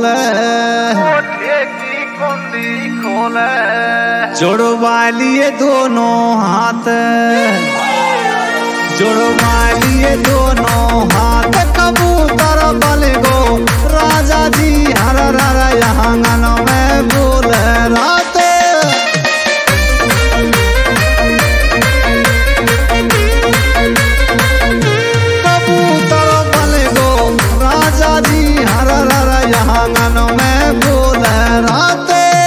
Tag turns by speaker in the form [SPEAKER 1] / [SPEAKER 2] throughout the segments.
[SPEAKER 1] खोले जोड़वा लिए दोनों हाथ, जोड़वा लिए दोनों हाथ, कबूतर बन गो राजा जी हर हर आंगन में बोले रात। कबूतर बन गो राजा जी हर हर आंगन में बोले रात।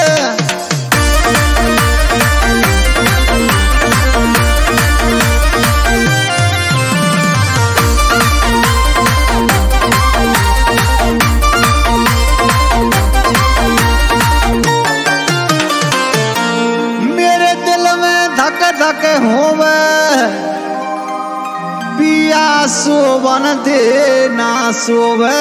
[SPEAKER 1] धक होवे पिया सोवन दे ना सोवे,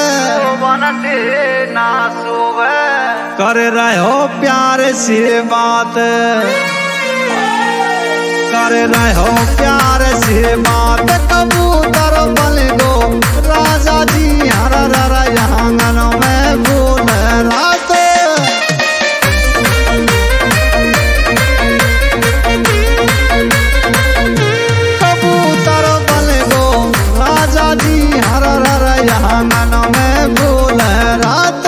[SPEAKER 1] कर रहो प्यार से बात, कर रहो प्यार से बात, कबूतर बन गो राजा जी हर हर आंगन में बोले रात। आंगन में बोले रात।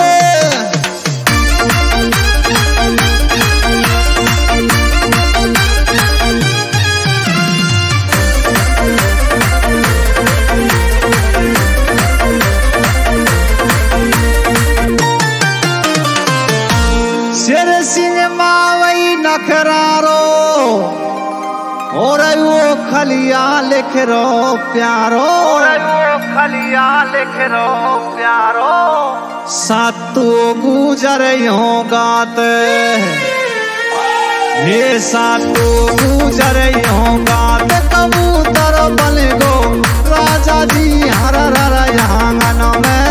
[SPEAKER 1] शेर सिंह मावई नखरारो और वो खलिया लिख रो प्यारो,
[SPEAKER 2] खलिया लिख रो प्यारो,
[SPEAKER 1] सातु गुजर यो गात, हे सातु गुजर यो गात, कबूतर बन गो राजा जी हर हर आंगन में